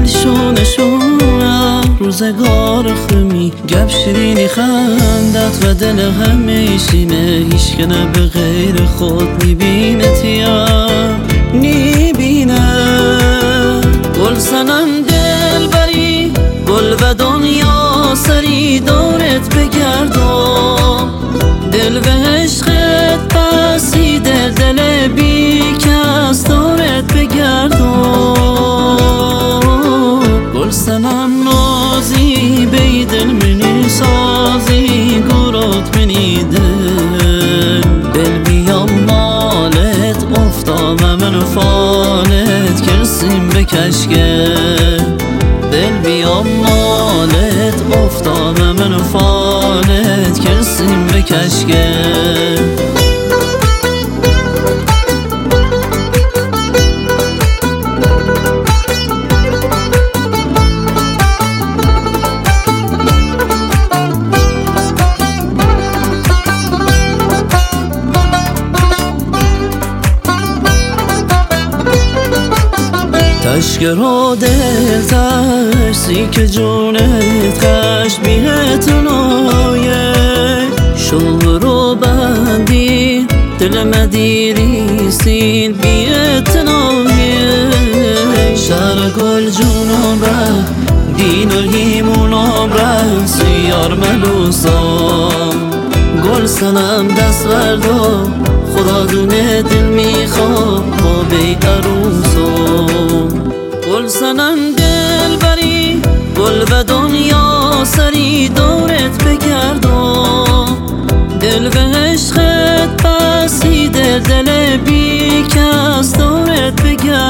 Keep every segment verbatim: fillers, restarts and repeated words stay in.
شونشونم روزگار خمی گپ شیرینی خندت و دل همه شینه هیچ که نه به غیر خود میبینه تیم میبینه گل سنم دل بری گل و دنیا سری دورت بگردم دل به عشقت پسی دل دل بی کس دورت بگردم گل سنم نازی بی دل منی سازی گروت منی دل دل بیام مالت افتام من فالت کرسیم به کشگل دل بیام مالت افتام من فالت کرسیم به کشگل تشکر دل ترسی که جونت خش بیهتنایه شوق رو بندی دل مدیریستین بیهتنایه شهر گل جونم را دین و هیمونم را سیار ملوسام گل سنم دست بردو خدا دونه دل میخوام با بی عروسم گل سنم دل بری گل و دنیا سری دورت بگردم دل به عشقت پسی دل دل بی کس دورت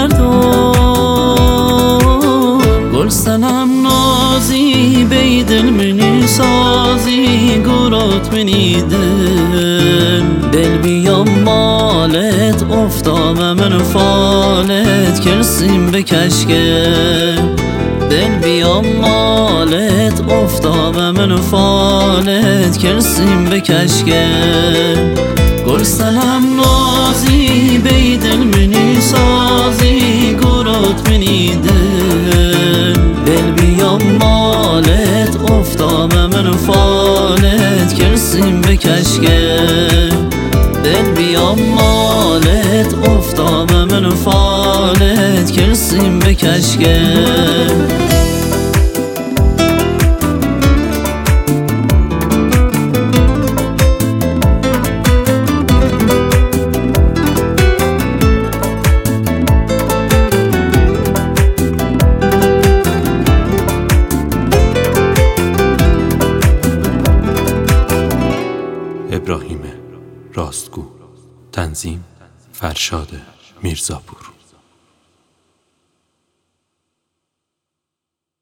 بگردم گل سنم نازی بی دل منی سازی گروت منی دل دل بیام مالت افتام من فالت کرسیم به کشگل دل بیام مالت افتام من فالت کرسیم به کشگل گل سنم نازی بی دل منی سازی گروت منی دل دل بیام مالت افتام من فالت کرسیم به کشگل دل بیام مالت افتام من فالت کرسیم به کشگل ابراهیم راستگو. تنظیم فرشاد میرزاپور.